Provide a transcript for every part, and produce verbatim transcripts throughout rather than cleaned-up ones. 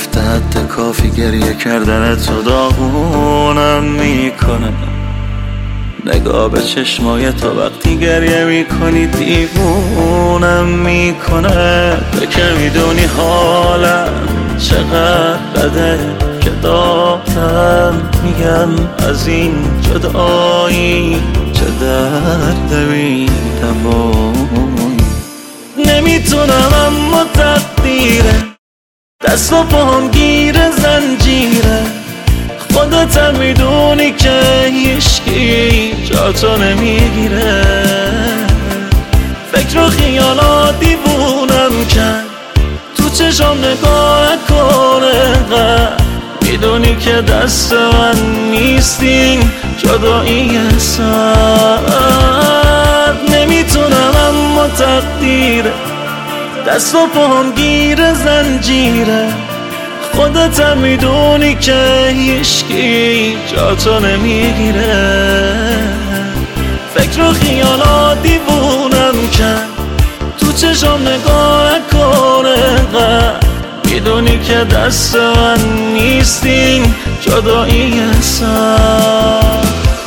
گفته حد کافی گریه کردن تو داغونم میکنه. نگاه به چشمای تو وقتی گریه میکنی دیوونم میکنه. تو که میدونی حالم چقدر بده که دارم میگم از این جدایی چه درد میدوایی. نمیتونم اما تقدیره دست و پاهم گیر زنجیره. خودت هم میدونی که هیچکی جاتو نمیگیره. فکر و خیالات دیوونم کرد تو چشم نگاه کنه قد. میدونی که دست من نیستین جدایی سر. نمیتونم اما تقدیره دست و پاهم گیر زنجیره. خودت هم میدونی که هیچکی جاتو نمیگیره. فکر و خیالات دیوونم کرد تو چشم نگاه کنه قد. میدونی که دست من نیستین جدایی سر.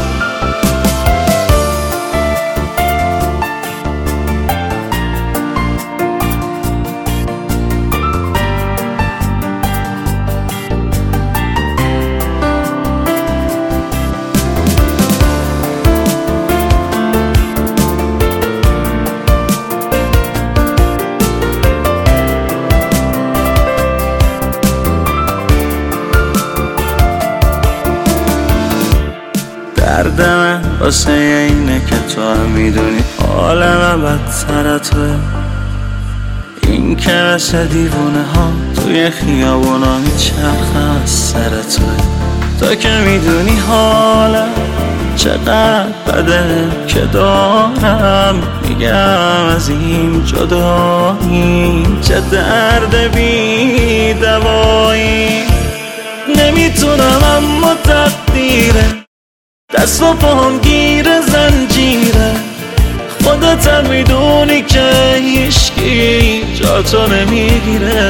درد من واسه اینه که تو هم میدونی حال من بدتر توه. این که مثل دیوونه ها توی خیابونا میچرخم از سر توه. تو که میدونی حالم چقدر بده که دارم میگم از این جدایی چه درد بی دوایی. نمیتونم اما تقدیره دست و پاهم گیر زنجیره. خودت هم میدونی که هیچکی جاتو نمیگیره.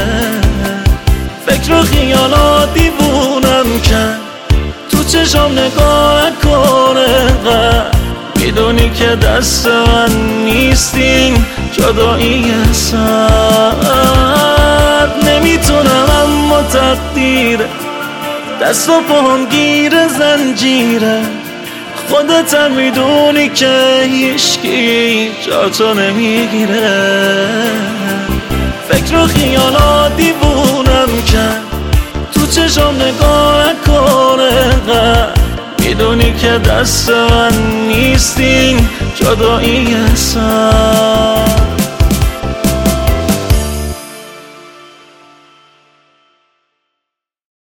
فکر و خیالات دیوونم کرد تو چشم نگاه کنه قد. میدونی که دست من نیستین جدایی سر. نمیتونم اما تقدیره دست و پاهم گیر زنجیره. خودت هم میدونی که هیچکی جاتو نمیگیره. فکر و خیالات دیوونم کرد تو چشم نگاه کنه قد. میدونی که دست من نیستین جدایی سر.